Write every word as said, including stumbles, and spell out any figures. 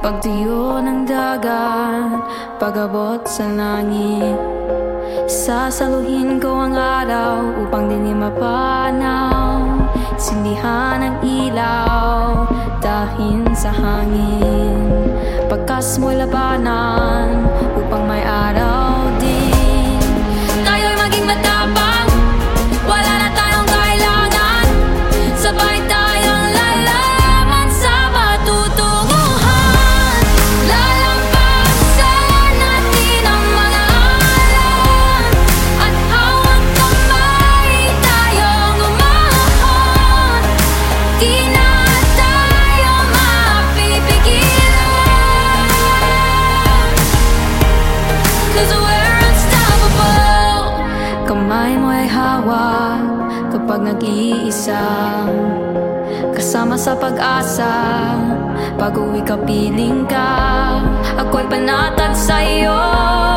Pagtuyo ng dagat, pag-abot sa langit, sasaluhin ko ang araw upang di niya mapanaw. Sindihan ang ilaw, dahin sa hangin, pagkas mo'y labanan upang may araw din. Tayo'y maging matapang, wala na tayong kailangan, sabay tayong lalaman sa patutunguhan. Lalampasan natin ang mga alam, at hawak kamay tayong umahon. Di na tayo mapipigilan, 'cause we're unstoppable. Kamay mo'y hawak kapag nag-iisa, kasama sa pag-asa. Pag-uwi ka, piling ka, ako'y panatag sa'yo.